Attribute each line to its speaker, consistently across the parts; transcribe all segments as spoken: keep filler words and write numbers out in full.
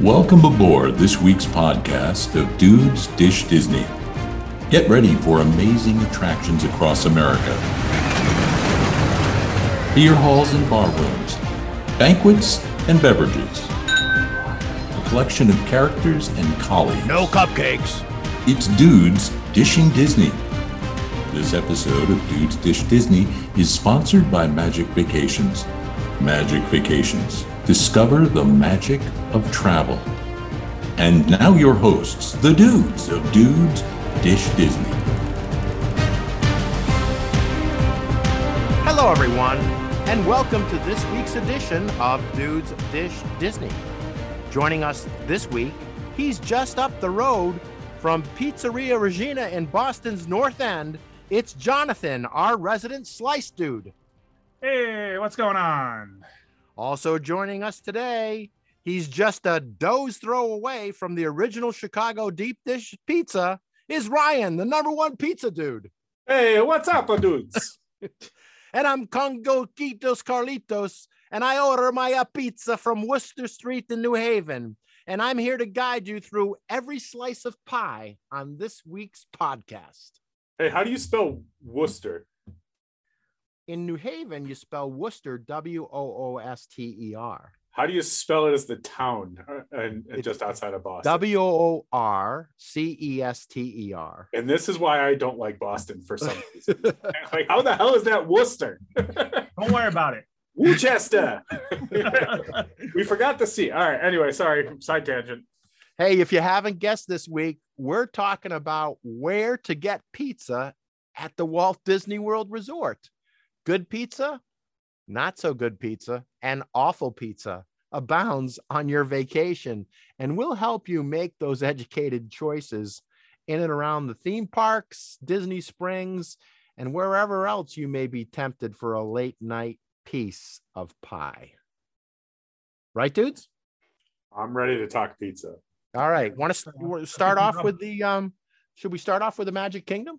Speaker 1: Welcome aboard this week's podcast of Dudes Dish Disney. Get ready for amazing attractions across America. Beer halls and bar rooms, banquets and beverages. A collection of characters and colleagues.
Speaker 2: No cupcakes.
Speaker 1: It's Dudes Dishing Disney. This episode of Dudes Dish Disney is sponsored by Magic Vacations. Magic Vacations. Discover the magic of travel. And now your hosts, the dudes of Dudes Dish Disney.
Speaker 2: Hello, everyone, and welcome to this week's edition of Dudes Dish Disney. Joining us this week, he's just up the road from Pizzeria Regina in Boston's North End. It's Jonathan, our resident slice dude.
Speaker 3: Hey, what's going on?
Speaker 2: Also joining us today, he's just a doe's throw away from the original Chicago deep dish pizza, is Ryan, the number one pizza dude.
Speaker 3: Hey, what's up, dudes?
Speaker 2: And I'm Congo Quitos Carlitos, and I order my uh, pizza from Worcester Street in New Haven. And I'm here to guide you through every slice of pie on this week's podcast.
Speaker 3: Hey, how do you spell Worcester?
Speaker 2: In New Haven, you spell Worcester, W O O S T E R.
Speaker 3: How do you spell it as the town and, and just outside of Boston?
Speaker 2: W O R C E S T E R.
Speaker 3: And this is why I don't like Boston for some reason. Like, how the hell is that Worcester?
Speaker 4: Don't worry about it.
Speaker 3: Worcester. We forgot the C. All right. Anyway, sorry. Side tangent.
Speaker 2: Hey, if you haven't guessed this week, we're talking about where to get pizza at the Walt Disney World Resort. Good pizza, not so good pizza, and awful pizza abounds on your vacation, and we'll help you make those educated choices in and around the theme parks, Disney Springs, and wherever else you may be tempted for a late night piece of pie. Right, dudes?
Speaker 3: I'm ready to talk pizza.
Speaker 2: All right. Want to start off with the, um, should we start off with the Magic Kingdom?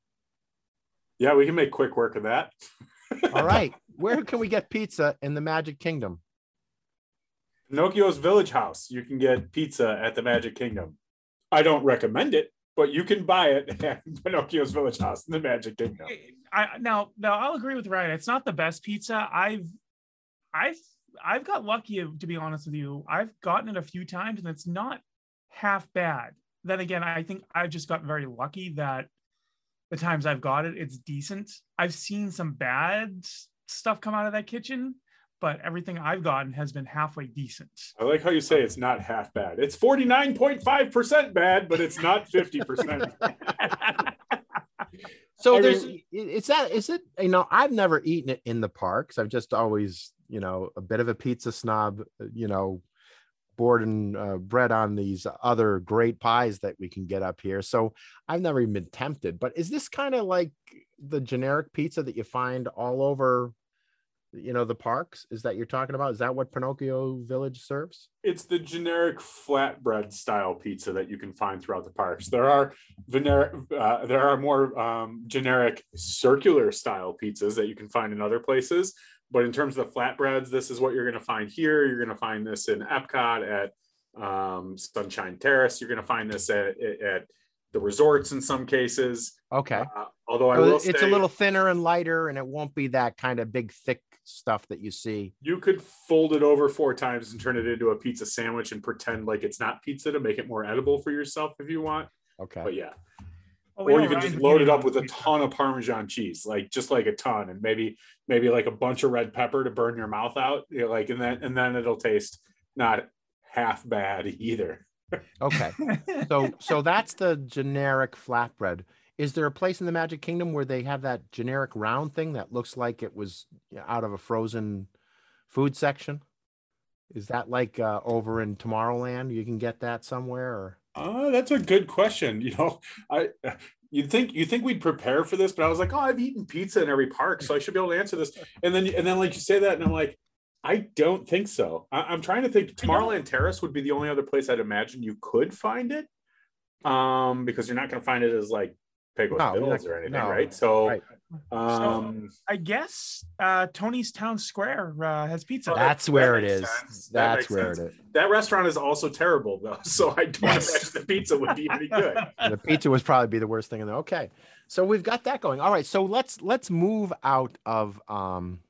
Speaker 3: Yeah, we can make quick work of that.
Speaker 2: All right. Where can we get pizza in the Magic Kingdom?
Speaker 3: Pinocchio's Village House. You can get pizza at the Magic Kingdom. I don't recommend it, but you can buy it at Pinocchio's Village House in the Magic Kingdom.
Speaker 4: I now now I'll agree with Ryan. It's not the best pizza. I've I've I've got lucky, to be honest with you. I've gotten it a few times and it's not half bad. Then again, I think I've just got very lucky that the times I've got it, it's decent. I've seen some bad stuff come out of that kitchen, but everything I've gotten has been halfway decent.
Speaker 3: I like how you say it's not half bad. It's forty-nine point five percent bad, but it's not fifty percent.
Speaker 2: So
Speaker 3: I
Speaker 2: there's,
Speaker 3: mean,
Speaker 2: it's that, is it, you know, I've never eaten it in the parks. I've just always, you know, a bit of a pizza snob, you know, board and uh, bread on these other great pies that we can get up here. So I've never even been tempted, but is this kind of like the generic pizza that you find all over, you know, the parks? Is that you're talking about? Is that what Pinocchio Village serves?
Speaker 3: It's the generic flatbread style pizza that you can find throughout the parks. There are generic, uh, there are more um, generic circular style pizzas that you can find in other places. But in terms of the flatbreads, this is what you're going to find here. You're going to find this in Epcot, at um, Sunshine Terrace. You're going to find this at, at the resorts in some cases.
Speaker 2: Okay.
Speaker 3: Uh, although I
Speaker 2: so
Speaker 3: will
Speaker 2: it's
Speaker 3: say,
Speaker 2: a little thinner and lighter, and it won't be that kind of big, thick stuff that you see.
Speaker 3: you could fold it over four times and turn it into a pizza sandwich and pretend like it's not pizza to make it more edible for yourself if you want.
Speaker 2: Okay.
Speaker 3: But yeah.
Speaker 4: Oh,
Speaker 3: Or
Speaker 4: yeah,
Speaker 3: you can
Speaker 4: Ryan's
Speaker 3: just load it
Speaker 4: opinion
Speaker 3: up with a
Speaker 4: on pizza.
Speaker 3: ton of Parmesan cheese, like just like a ton, and maybe maybe like a bunch of red pepper to burn your mouth out, you know, like and then and then it'll taste not half bad either.
Speaker 2: Okay. So so that's the generic flatbread. Is there a place in the Magic Kingdom where they have that generic round thing that looks like it was out of a frozen food section? Is that like uh, over in Tomorrowland? You can get that somewhere? Or?
Speaker 3: Uh, that's a good question. You know, I you'd think you think we'd prepare for this, but I was like, oh, I've eaten pizza in every park, so I should be able to answer this. And then and then like you say that, and I'm like, I don't think so. I, I'm trying to think. Tomorrowland Terrace would be the only other place I'd imagine you could find it, um, because you're not going to find it as like Pecos
Speaker 2: No,
Speaker 3: Bills
Speaker 2: not-
Speaker 3: or anything,
Speaker 2: no,
Speaker 3: right? So
Speaker 2: right.
Speaker 3: Um,
Speaker 4: so I guess uh, Tony's Town Square uh, has pizza.
Speaker 3: Oh, that-
Speaker 2: That's where
Speaker 3: that
Speaker 2: it
Speaker 3: makes
Speaker 2: is.
Speaker 3: sense. That
Speaker 2: That's
Speaker 3: makes
Speaker 2: where
Speaker 3: sense.
Speaker 2: it is.
Speaker 3: That restaurant is also terrible though, so I don't
Speaker 2: Yes.
Speaker 3: imagine the pizza would be any good.
Speaker 2: And the pizza would probably be the worst thing in there. Okay. So we've got that going. All right. So let's let's move out of um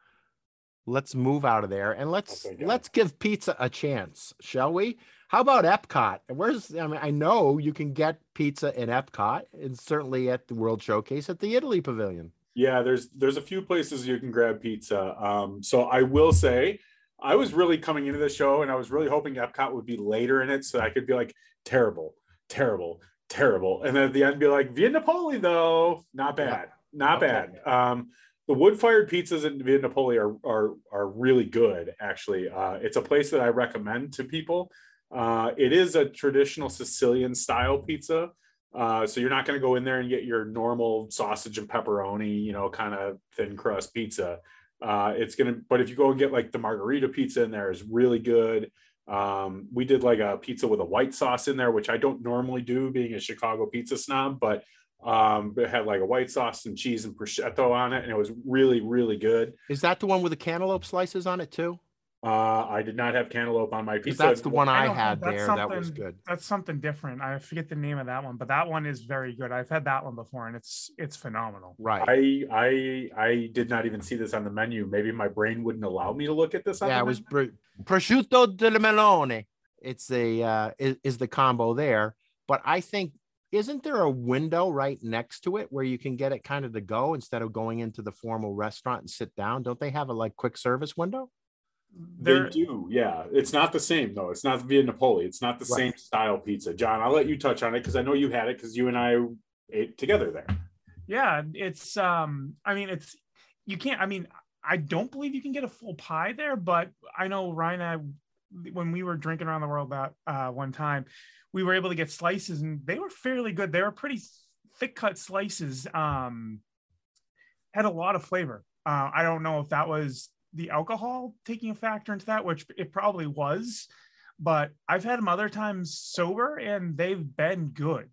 Speaker 2: let's move out of there and let's
Speaker 3: Okay, got it.
Speaker 2: let's give pizza a chance, shall we? How about Epcot? Where's I mean, I know you can get pizza in Epcot and certainly at the World Showcase at the Italy Pavilion.
Speaker 3: Yeah, there's there's a few places you can grab pizza. Um, so I will say, I was really coming into the show and I was really hoping Epcot would be later in it so I could be like terrible, terrible, terrible, and then at the end be like Via Napoli though, not bad, not
Speaker 2: Okay.
Speaker 3: bad. Um, the wood-fired pizzas in Via Napoli are are are really good actually. Uh, it's a place that I recommend to people. Uh, it is a traditional Sicilian style pizza. Uh, so you're not going to go in there and get your normal sausage and pepperoni, you know, kind of thin crust pizza. Uh, it's going to, but if you go and get like the margarita pizza in there is really good. Um, we did like a pizza with a white sauce in there, which I don't normally do being a Chicago pizza snob, but um, it had like a white sauce and cheese and prosciutto on it. And it was really, really good.
Speaker 2: Is that the one with the cantaloupe slices on it too?
Speaker 3: Uh, I did not have cantaloupe on my
Speaker 2: Because
Speaker 3: pizza.
Speaker 2: that's the one I,
Speaker 4: don't know.
Speaker 2: had
Speaker 4: That's
Speaker 2: there. That was
Speaker 4: something-
Speaker 2: good.
Speaker 4: That's something different. I forget the name of that one, but that one is very good. I've had that one before, and it's it's phenomenal.
Speaker 2: Right.
Speaker 3: I I I did not even see this on the menu. Maybe my brain wouldn't allow me to look at this on
Speaker 2: Yeah,
Speaker 3: the
Speaker 2: it was
Speaker 3: menu.
Speaker 2: pr- prosciutto di melone. It's a uh, is, is the combo there, but I think isn't there a window right next to it where you can get it kind of to go instead of going into the formal restaurant and sit down? Don't they have a like quick service window?
Speaker 4: There,
Speaker 3: They do, yeah. It's not the same though. It's not Via Napoli. It's not the
Speaker 2: Right.
Speaker 3: same style pizza. John, I'll let you touch on it because I know you had it because you and I ate together there.
Speaker 4: yeah, it's um, I mean, it's you can't. I mean, I don't believe you can get a full pie there, but I know Ryan, and I, when we were drinking around the world that uh, one time, we were able to get slices, and they were fairly good. They were pretty thick cut slices. Um, had a lot of flavor. Uh, I don't know if that was the alcohol taking a factor into that, which it probably was, but I've had them other times sober and they've been good.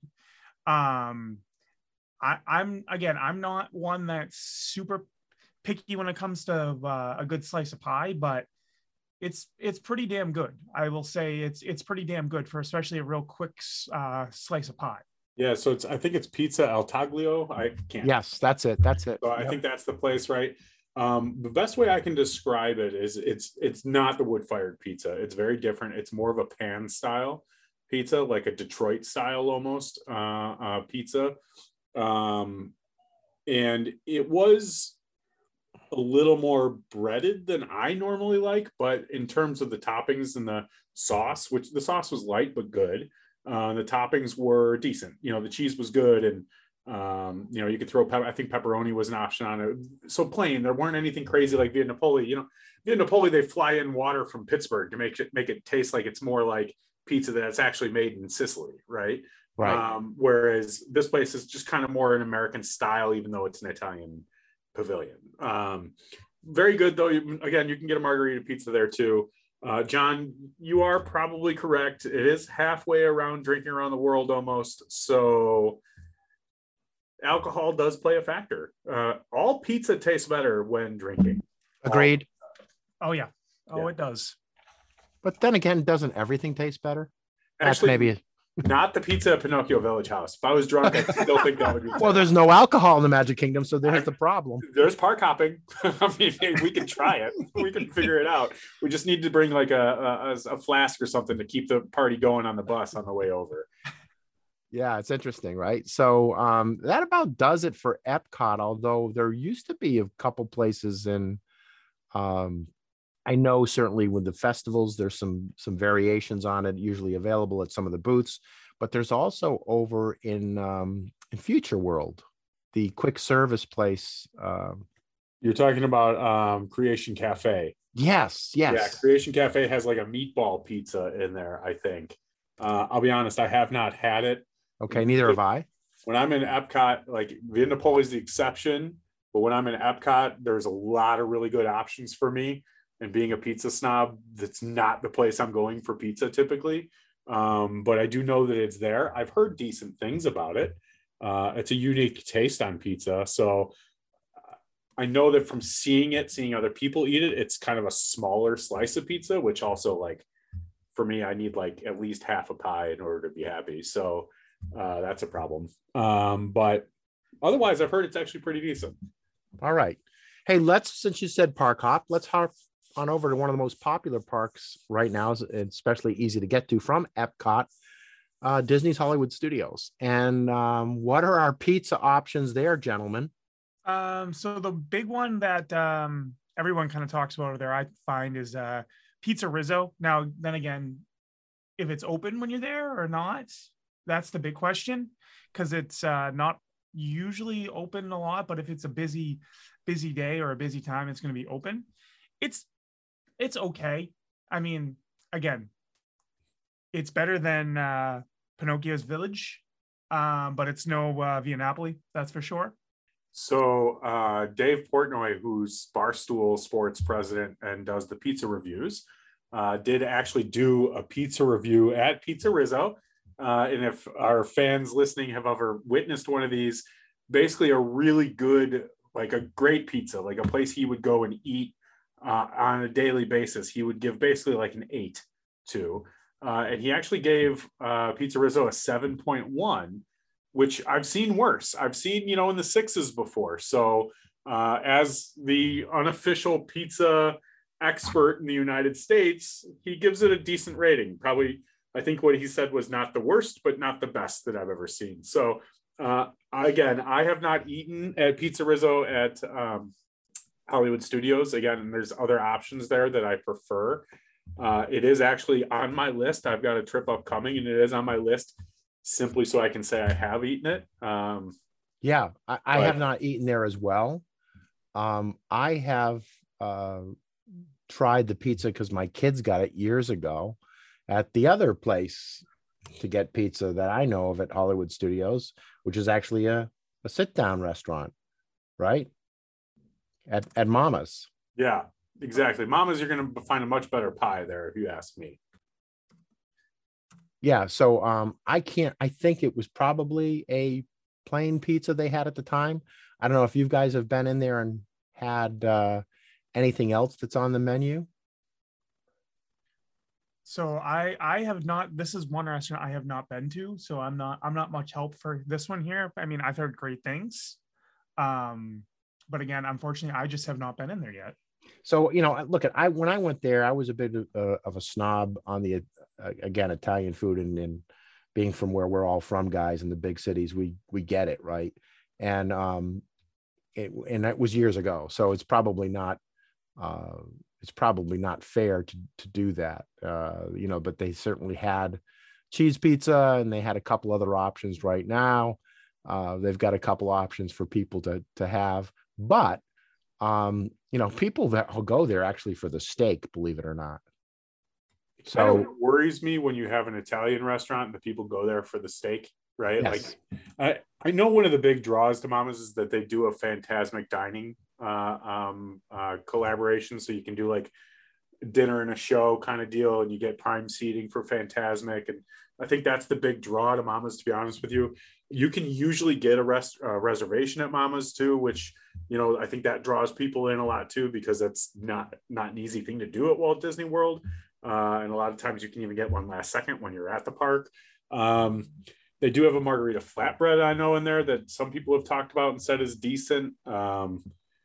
Speaker 4: Um, I, I'm again, I'm not one that's super picky when it comes to uh, a good slice of pie, but it's it's pretty damn good. I will say it's it's pretty damn good for especially a real quick uh, slice of pie.
Speaker 3: Yeah, so it's I think it's Pizza El Taglio. I can't.
Speaker 2: Yes, that's it. That's it.
Speaker 3: So I
Speaker 2: Yep.
Speaker 3: think that's the place, right? Um, the best way I can describe it is it's it's not the wood-fired pizza. It's very different. It's more of a pan style pizza, like a Detroit style almost uh, uh, pizza. Um, and it was a little more breaded than I normally like, but in terms of the toppings and the sauce, which the sauce was light but good, uh, the toppings were decent. You know, the cheese was good, and um, you know, you could throw. Pe- I think pepperoni was an option on it. So plain. There weren't anything crazy like Via Napoli. You know, Via Napoli they fly in water from Pittsburgh to make it make it taste like it's more like pizza that's actually made in Sicily, right?
Speaker 2: Right.
Speaker 3: Um, whereas this place is just kind of more an American style, even though it's an Italian pavilion. Um, very good though. You, again, you can get a margarita pizza there too. Uh, John, you are probably correct. It is halfway around drinking around the world almost. So alcohol does play a factor. Uh, all pizza tastes better when drinking.
Speaker 2: Agreed.
Speaker 4: Oh yeah, oh
Speaker 3: Yeah.
Speaker 4: it does.
Speaker 2: But then again, doesn't everything taste better? That's
Speaker 3: Actually,
Speaker 2: maybe.
Speaker 3: not the pizza at Pinocchio Village House. If I was drunk, I still think that would be.
Speaker 2: Well, there's no alcohol in the Magic Kingdom, so there's the problem.
Speaker 3: There's park hopping. I mean, we can try it. We can figure it out. We just need to bring like a, a, a flask or something to keep the party going on the bus on the way over.
Speaker 2: Yeah, it's interesting, right? So um, that about does it for Epcot. Although there used to be a couple places in, um, I know certainly with the festivals, there's some some variations on it, usually available at some of the booths. But there's also over in um, in Future World, the quick service place. Um,
Speaker 3: You're talking about um, Creation Cafe.
Speaker 2: yes, yes.
Speaker 3: Yeah, Creation Cafe has like a meatball pizza in there, I think. Uh, I'll be honest, I have not had it.
Speaker 2: Okay, neither have I.
Speaker 3: When I'm in Epcot, like Via Napoli is the exception, but when I'm in Epcot, there's a lot of really good options for me. And being a pizza snob, that's not the place I'm going for pizza typically. Um, but I do know that it's there. I've heard decent things about it. Uh, it's a unique taste on pizza. So I know that from seeing it, seeing other people eat it, it's kind of a smaller slice of pizza, which also like for me, I need like at least half a pie in order to be happy. So uh, that's a problem. Um, but otherwise, I've heard it's actually pretty decent.
Speaker 2: All right. Hey, let's, since you said park hop, let's hop on over to one of the most popular parks right now, especially easy to get to from Epcot, uh, Disney's Hollywood Studios. And um, what are our pizza options there, gentlemen?
Speaker 4: Um, so the big one that um, everyone kind of talks about over there, I find, is uh, Pizza Rizzo. Now, then again, if it's open when you're there or not, that's the big question, because it's uh, not usually open a lot. But if it's a busy, busy day or a busy time, it's going to be open. It's it's okay. I mean, again, it's better than uh, Pinocchio's Village, um, but it's no uh, Via Napoli, that's for sure.
Speaker 3: So uh, Dave Portnoy, who's Barstool Sports president and does the pizza reviews, uh, did actually do a pizza review at Pizza Rizzo. Uh, and if our fans listening have ever witnessed one of these, basically a really good, like a great pizza, like a place he would go and eat uh, on a daily basis, he would give basically like an eight to. Uh, and he actually gave uh, Pizza Rizzo a seven point one, which I've seen worse. I've seen, you know, in the sixes before. So uh, as the unofficial pizza expert in the United States, he gives it a decent rating. Probably, I think what he said was not the worst, but not the best that I've ever seen. So uh, again, I have not eaten at Pizza Rizzo at um, Hollywood Studios. Again, there's other options there that I prefer. Uh, it is actually on my list. I've got a trip upcoming and it is on my list, simply so I can say I have eaten it. Um,
Speaker 2: yeah, I, I
Speaker 3: but,
Speaker 2: have not eaten there as well. Um, I have uh, tried the pizza because my kids got it years ago at the other place to get pizza that I know of at Hollywood Studios, which is actually a, a sit-down restaurant, right? At, at Mama's.
Speaker 3: Yeah, exactly. Mama's, you're going to find a much better pie there, if you ask me.
Speaker 2: Yeah, so um, I can't, I think it was probably a plain pizza they had at the time. I don't know if you guys have been in there and had uh, anything else that's on the menu.
Speaker 4: So I I have not, this is one restaurant I have not been to, so I'm not I'm not much help for this one here. I mean, I've heard great things. Um, but again, unfortunately, I just have not been in there yet.
Speaker 2: So, you know, look at, I, when I went there, I was a bit of, uh, of a snob on the, uh, again, Italian food, and, and being from where we're all from, guys, in the big cities, we, we get it. Right. And, um, it, and that was years ago. So it's probably not, uh, it's probably not fair to, to do that. Uh, you know, but they certainly had cheese pizza and they had a couple other options right now. Uh, they've got a couple options for people to, to have, but, um, you know, people that will go there actually for the steak, believe it or not.
Speaker 3: It
Speaker 2: So
Speaker 3: kind of worries me when you have an Italian restaurant and the people go there for the steak, right?
Speaker 2: Yes.
Speaker 3: Like, I, I know one of the big draws to Mama's is that they do a Fantasmic dining uh, um, uh, collaboration. So you can do like dinner and a show kind of deal, and you get prime seating for Fantasmic. And I think that's the big draw to Mama's, to be honest with you. You can usually get a rest uh, reservation at Mama's too, which, you know, I think that draws people in a lot too, because that's not, not an easy thing to do at Walt Disney World. Uh, and a lot of times you can even get one last second when you're at the park. Um, they do have a margarita flatbread, I know, in there that some people have talked about and said is decent. Um,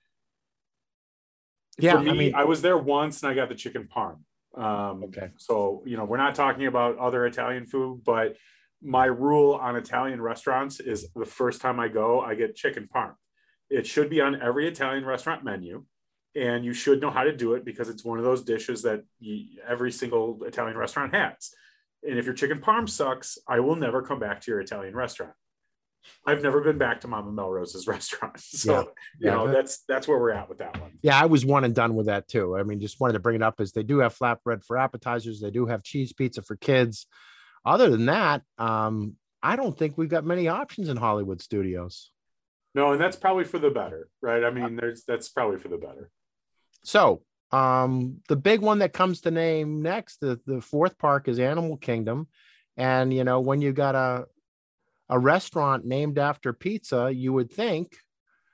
Speaker 2: yeah,
Speaker 3: for me,
Speaker 2: I mean,
Speaker 3: I was there once and I got the chicken parm. Um,
Speaker 2: okay.
Speaker 3: So, you know, we're not talking about other Italian food, but my rule on Italian restaurants is the first time I go, I get chicken parm. It should be on every Italian restaurant menu, and you should know how to do it because it's one of those dishes that you, every single Italian restaurant has. And if your chicken parm sucks, I will never come back to your Italian restaurant. I've never been back to Mama Melrose's restaurant. So,
Speaker 2: Yeah.
Speaker 3: you
Speaker 2: Yeah.
Speaker 3: know, that's, that's where we're at with that one.
Speaker 2: Yeah, I was one and done with that too. I mean, just wanted to bring it up as they do have flatbread for appetizers. They do have cheese pizza for kids. Other than that, um, I don't think we've got many options in Hollywood Studios.
Speaker 3: No, and that's probably for the better, right? I mean, there's that's probably for the better.
Speaker 2: So um, the big one that comes to name next, the, the fourth park, is Animal Kingdom. And, you know, when you got a, a restaurant named after pizza, you would think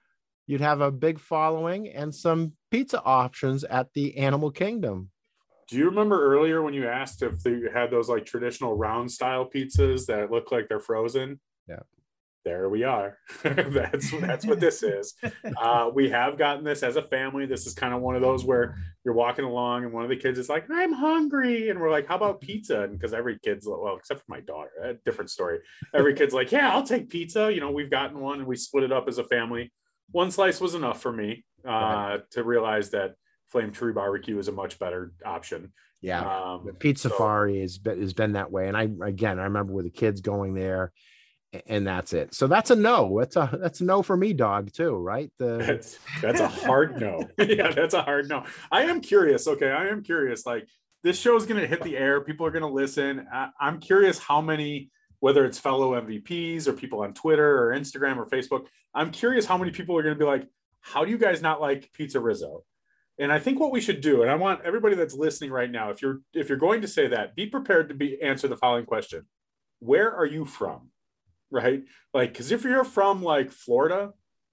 Speaker 2: you'd have a big following and some pizza options at the Animal Kingdom.
Speaker 3: Do you remember earlier when you asked if they had those like traditional round style pizzas that look like they're frozen?
Speaker 2: Yeah.
Speaker 3: There we are. that's that's what this is. Uh, we have gotten this as a family. This is kind of one of those where you're walking along and one of the kids is like, I'm hungry. And we're like, how about pizza? And because every kid's, well, except for my daughter, a different story. Every kid's like, yeah, I'll take pizza. You know, we've gotten one and we split it up as a family. One slice was enough for me uh, right. to realize that Flame Tree Barbecue is a much better option.
Speaker 2: Yeah.
Speaker 3: Um,
Speaker 2: the Pizza
Speaker 3: so,
Speaker 2: Safari has been, has been that way. And I, again, I remember with the kids going there, and that's it. So that's a no. That's a that's a no for me, dog, too, right? The
Speaker 3: that's, that's a hard no. Yeah, that's a hard no. I am curious. Okay, I am curious. Like, this show is going to hit the air. People are going to listen. I, I'm curious how many, whether it's fellow M V Ps or people on Twitter or Instagram or Facebook, I'm curious how many people are going to be like, how do you guys not like Pizza Rizzo? And I think what we should do, and I want everybody that's listening right now, if you're if you're going to say that, be prepared to be answer the following question: where are you from? Right? Like, because if you're from like Florida,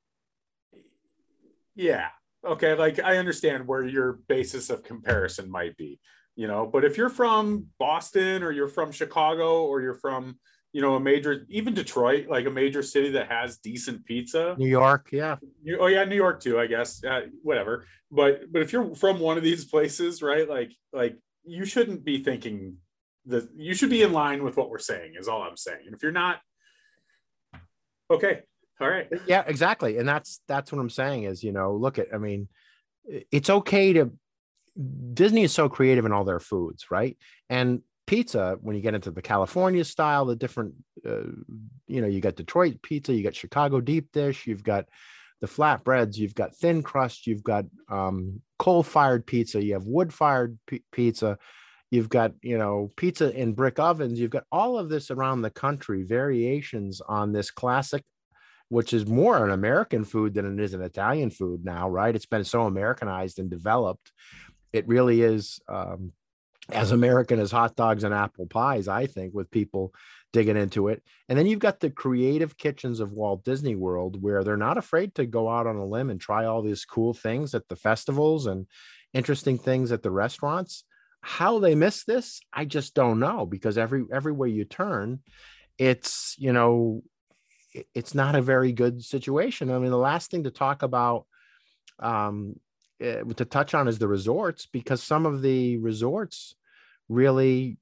Speaker 3: yeah, okay, like I understand where your basis of comparison might be, you know, but if you're from Boston or you're from Chicago or you're from, you know, a major, even Detroit, like a major city that has decent pizza,
Speaker 2: New York, yeah,
Speaker 3: you, oh yeah, New York too, I guess, uh, whatever. But but if you're from one of these places, right, like like you shouldn't be thinking that you should be in line with what we're saying. Is all I'm saying. And if you're not. Okay. All right.
Speaker 2: Yeah, exactly. And that's, that's what I'm saying is, you know, look at, I mean, it's okay to, Disney is so creative in all their foods, right? And pizza, when you get into the California style, the different, uh, you know, you got Detroit pizza, you got Chicago deep dish, you've got the flatbreads, you've got thin crust, you've got um, coal-fired pizza, you have wood-fired p- pizza, you've got, you know, pizza in brick ovens. You've got all of this around the country, variations on this classic, which is more an American food than it is an Italian food now, right? It's been so Americanized and developed. It really is um, as American as hot dogs and apple pies, I think, with people digging into it. And then you've got the creative kitchens of Walt Disney World, where they're not afraid to go out on a limb and try all these cool things at the festivals and interesting things at the restaurants. How they miss this, I just don't know, because every everywhere you turn, it's, you know, it's not a very good situation. I mean, the last thing to talk about, um, uh, to touch on is the resorts, because some of the resorts really,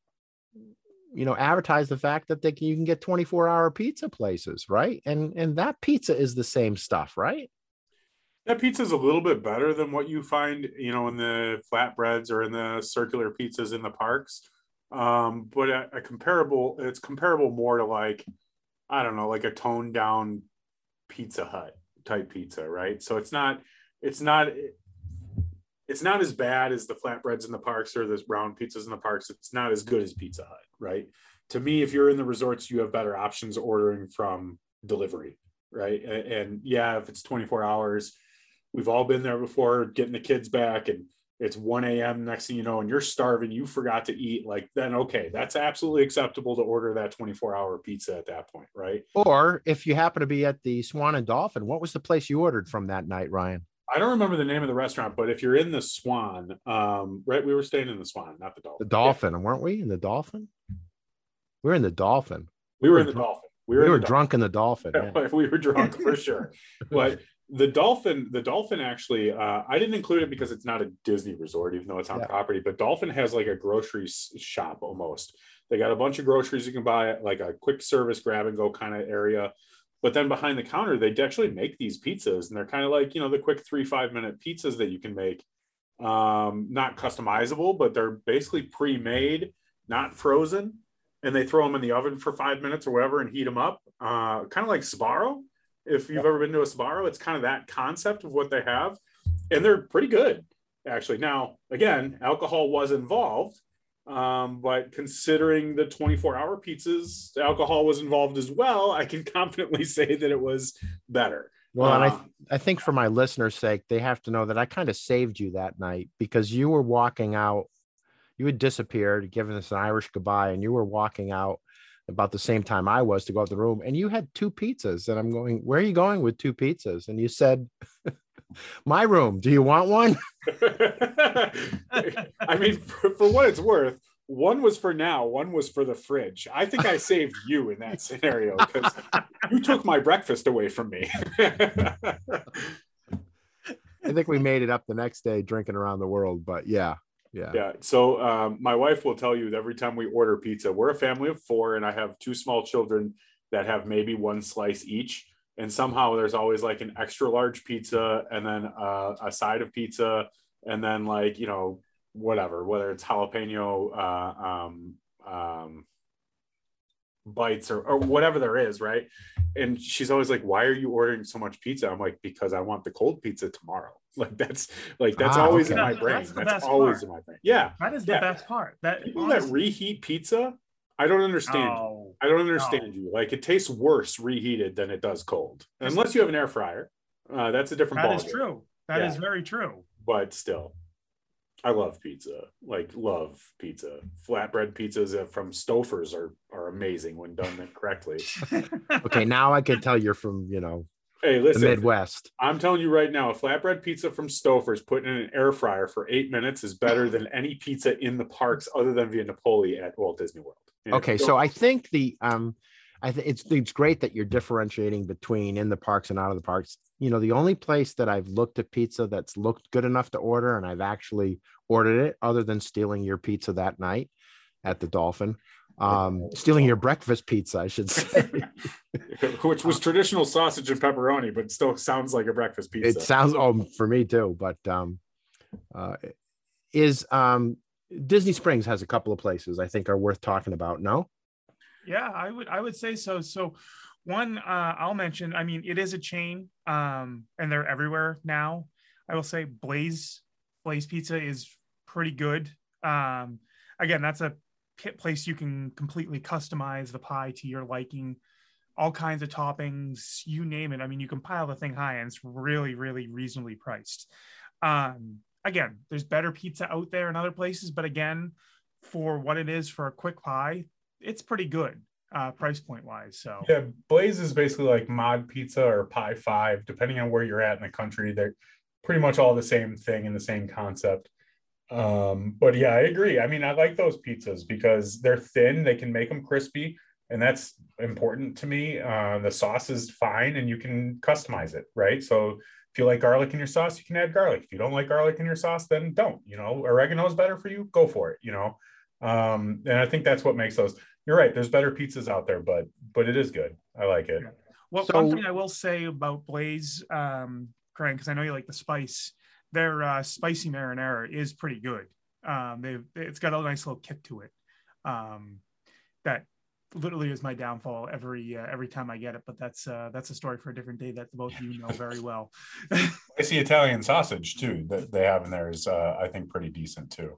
Speaker 2: you know, advertise the fact that they can, you can get twenty-four hour pizza places, right? And and that pizza is the same stuff, right?
Speaker 3: That pizza is a little bit better than what you find, you know, in the flatbreads or in the circular pizzas in the parks. Um, but a, a comparable, it's comparable more to like, I don't know, like a toned down Pizza Hut type pizza, right? So it's not, it's not, it's not as bad as the flatbreads in the parks or the round pizzas in the parks. It's not as good as Pizza Hut, right? To me, if you're in the resorts, you have better options ordering from delivery, right? And, and yeah, if it's twenty-four hours, we've all been there before, getting the kids back and it's one a.m. next thing you know, and you're starving, you forgot to eat, like, then, okay, that's absolutely acceptable to order that twenty-four hour pizza at that point, right?
Speaker 2: Or if you happen to be at the Swan and Dolphin, what was the place you ordered from that night, Ryan?
Speaker 3: I don't remember the name of the restaurant, but if you're in the Swan, um, right, we were staying in the Swan, not the Dolphin.
Speaker 2: The Dolphin, yeah. Weren't we in the Dolphin? We were in the Dolphin.
Speaker 3: We were in the Dolphin.
Speaker 2: We were, we were drunk in the Dolphin.
Speaker 3: Yeah. We were drunk for sure. But the Dolphin, the Dolphin actually, uh, I didn't include it because it's not a Disney resort, even though it's on yeah. property. But Dolphin has like a grocery shop almost. They got a bunch of groceries you can buy, like a quick service grab and go kind of area. But then behind the counter, they actually make these pizzas, and they're kind of like, you know, the quick three, five minute pizzas that you can make. Um, not customizable, but they're basically pre-made, not frozen. And they throw them in the oven for five minutes or whatever and heat them up. Uh, kind of like Sbarro. If you've ever been to a Sbarro, it's kind of that concept of what they have. And they're pretty good, actually. Now, again, alcohol was involved. Um, but considering the twenty-four hour pizzas, alcohol was involved as well. I can confidently say that it was better.
Speaker 2: Well,
Speaker 3: uh,
Speaker 2: and I, th- I think for my listeners' sake, they have to know that I kind of saved you that night, because you were walking out. You had disappeared, giving us an Irish goodbye, and you were walking out about the same time I was to go out the room, and you had two pizzas. And I'm going, where are you going with two pizzas? And you said, my room. Do you want one?
Speaker 3: I mean, for, for what it's worth, one was for now, one was for the fridge. I think I saved you in that scenario because you took my breakfast away from me.
Speaker 2: I think we made it up the next day drinking around the world, but yeah. Yeah.
Speaker 3: Yeah. So um, my wife will tell you that every time we order pizza, we're a family of four, and I have two small children that have maybe one slice each. And somehow there's always like an extra large pizza, and then uh, a side of pizza, and then like, you know, whatever, whether it's jalapeno uh, um, um, bites or, or whatever there is, right? And she's always like, why are you ordering so much pizza? I'm like, because I want the cold pizza tomorrow. Like that's like that's ah, always okay. in my brain. That's, that's always part. in my brain. Yeah,
Speaker 4: that is
Speaker 3: yeah.
Speaker 4: the best part. That
Speaker 3: people honestly, that reheat pizza, I don't understand.
Speaker 4: No,
Speaker 3: I don't understand
Speaker 4: no.
Speaker 3: you. Like it tastes worse reheated than it does cold, unless you have an air fryer. Uh, that's a different.
Speaker 4: That
Speaker 3: ball
Speaker 4: is
Speaker 3: game.
Speaker 4: true. That
Speaker 3: yeah.
Speaker 4: is very true.
Speaker 3: But still, I love pizza. Like love pizza. Flatbread pizzas from Stouffer's are are amazing when done correctly.
Speaker 2: Okay, now I can tell you're from you know.
Speaker 3: Hey, listen,
Speaker 2: the Midwest.
Speaker 3: I'm telling you right now, a flatbread pizza from Stouffer's put in an air fryer for eight minutes is better than any pizza in the parks other than Via Napoli at Walt Disney World. And
Speaker 2: okay, so I think the um, I think it's it's great that you're differentiating between in the parks and out of the parks. You know, the only place that I've looked at pizza that's looked good enough to order, and I've actually ordered it, other than stealing your pizza that night at the Dolphin. Um, stealing your breakfast pizza, I should say.
Speaker 3: Which was traditional sausage and pepperoni, but still sounds like a breakfast pizza.
Speaker 2: It sounds, oh, for me too, but um, uh, is um, Disney Springs has a couple of places I think are worth talking about, no?
Speaker 4: Yeah, I would I would say so. So one uh, I'll mention, I mean, it is a chain um, and they're everywhere now. I will say Blaze, Blaze Pizza is pretty good. Um, again, that's a place you can completely customize the pie to your liking, all kinds of toppings, you name it. I mean, you can pile the thing high and it's really, really reasonably priced. Um, again, there's better pizza out there in other places, but again, for what it is for a quick pie, it's pretty good uh, price point wise. So
Speaker 3: yeah, Blaze is basically like Mod Pizza or Pie Five, depending on where you're at in the country. They're pretty much all the same thing and the same concept. Um, but yeah, I agree. I mean, I like those pizzas because they're thin, they can make them crispy, and that's important to me. Uh, the sauce is fine and you can customize it, right? So if you like garlic in your sauce, you can add garlic. If you don't like garlic in your sauce, then don't, you know, oregano is better for you, go for it, you know? Um, and I think that's what makes those, you're right. There's better pizzas out there, but, but it is good. I like it.
Speaker 4: Well,
Speaker 2: so,
Speaker 4: one thing I will say about Blaze, um, Craig, because I know you like the spice, their uh, spicy marinara is pretty good. Um, they've it's got a nice little kick to it. Um, that literally is my downfall every uh, every time I get it. But that's uh, that's a story for a different day that both of you know very well.
Speaker 3: Spicy Italian sausage too that they have in there is uh, I think pretty decent too.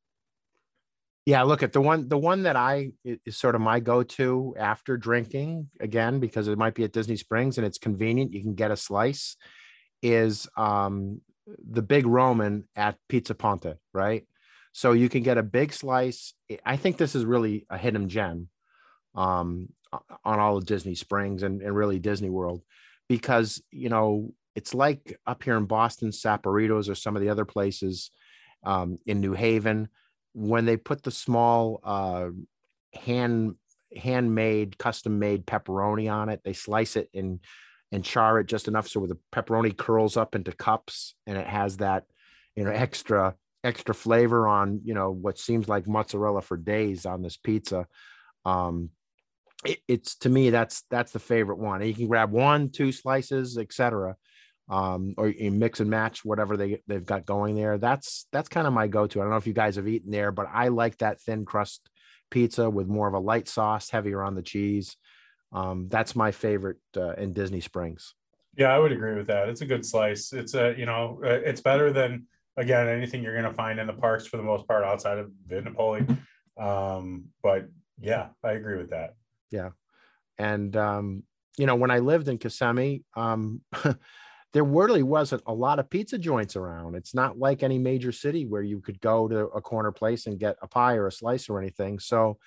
Speaker 2: Yeah, look at the one the one that I is sort of my go-to after drinking, again, because it might be at Disney Springs and it's convenient. You can get a slice. Is um, the Big Roman at Pizza Ponte, right? So you can get a big slice. I think this is really a hidden gem um, on all of Disney Springs and, and really Disney World, because, you know, it's like up here in Boston, Saporitos or some of the other places um, in New Haven, when they put the small uh, hand handmade, custom made pepperoni on it, they slice it and and char it just enough so the pepperoni curls up into cups and it has that, you know, extra extra flavor on, you know, what seems like mozzarella for days on this pizza. Um, it, it's to me that's that's the favorite one. And you can grab one, two slices, et cetera, um, or you mix and match whatever they they've got going there. That's that's kind of my go-to. I don't know if you guys have eaten there, but I like that thin crust pizza with more of a light sauce, heavier on the cheese. Um, that's my favorite uh, in Disney Springs.
Speaker 3: Yeah, I would agree with that. It's a good slice. It's a, you know, uh, it's better than, again, anything you're going to find in the parks for the most part outside of Via Napoli. Um, but yeah, I agree with that.
Speaker 2: Yeah. And, um, you know, when I lived in Kissimmee, um, there really wasn't a lot of pizza joints around. It's not like any major city where you could go to a corner place and get a pie or a slice or anything. So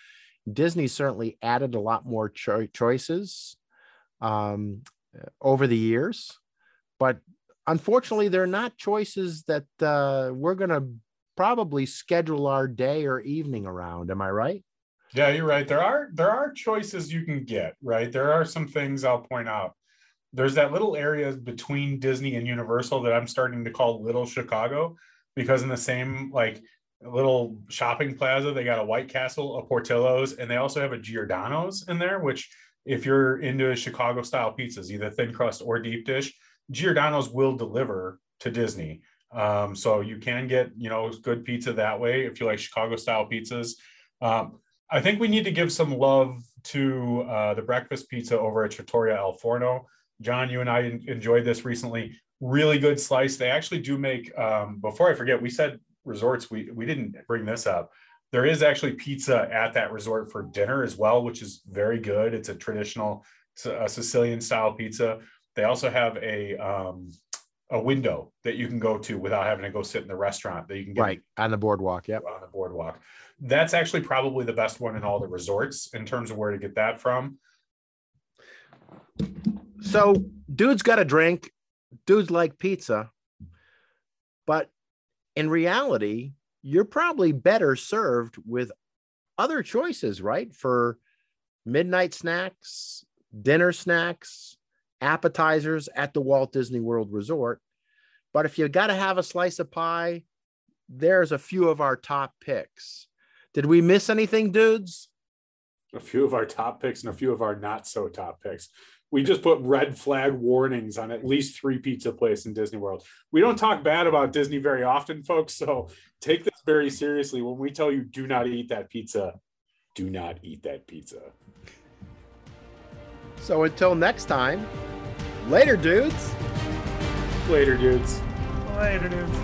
Speaker 2: Disney certainly added a lot more cho- choices um, over the years, but unfortunately, they're not choices that uh, we're going to probably schedule our day or evening around. Am I right?
Speaker 3: Yeah, you're right. There are there are choices you can get, right? There are some things I'll point out. There's that little area between Disney and Universal that I'm starting to call Little Chicago, because in the same like little shopping plaza, they got a White Castle, a Portillo's, and they also have a Giordano's in there, which if you're into Chicago style pizzas, either thin crust or deep dish, Giordano's will deliver to Disney. Um, so you can get, you know, good pizza that way if you like Chicago style pizzas. Um, I think we need to give some love to uh, the breakfast pizza over at Trattoria Al Forno. John, you and I en- enjoyed this recently. Really good slice. They actually do make, um, before I forget, we said resorts, we, we didn't bring this up. There is actually pizza at that resort for dinner as well, which is very good. It's a traditional a Sicilian style pizza. They also have a um, a window that you can go to without having to go sit in the restaurant that you can get
Speaker 2: right on the boardwalk. Yep.
Speaker 3: On the boardwalk. That's actually probably the best one in all the resorts in terms of where to get that from.
Speaker 2: So dudes got a drink, dudes like pizza, but in reality, you're probably better served with other choices, right? For midnight snacks, dinner snacks, appetizers at the Walt Disney World Resort. But if you got to have a slice of pie, there's a few of our top picks. Did we miss anything, dudes?
Speaker 3: A few of our top picks and a few of our not so top picks. We just put red flag warnings on at least three pizza places in Disney World. We don't talk bad about Disney very often, folks, so take this very seriously. When we tell you do not eat that pizza, do not eat that pizza.
Speaker 2: So until next time, later, dudes.
Speaker 3: Later, dudes.
Speaker 4: Later, dudes.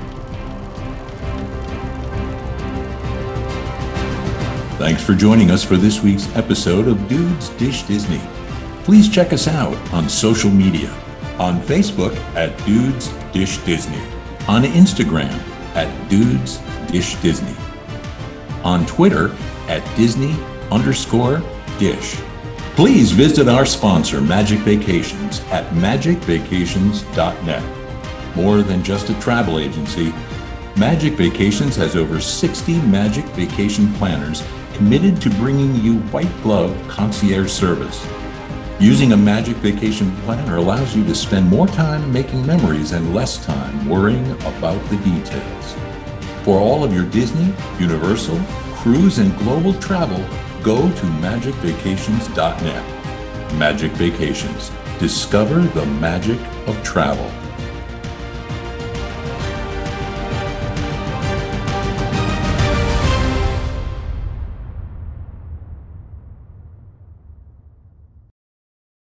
Speaker 1: Thanks for joining us for this week's episode of Dudes Dish Disney. Please check us out on social media. On Facebook at Dudes Dish Disney. On Instagram at Dudes Dish Disney. On Twitter at Disney underscore Dish. Please visit our sponsor, Magic Vacations, at magic vacations dot net. More than just a travel agency, Magic Vacations has over sixty Magic Vacation planners committed to bringing you white glove concierge service. Using a Magic Vacation planner allows you to spend more time making memories and less time worrying about the details. For all of your Disney, Universal, cruise, and global travel, go to magic vacations dot net. Magic Vacations. Discover the magic of travel.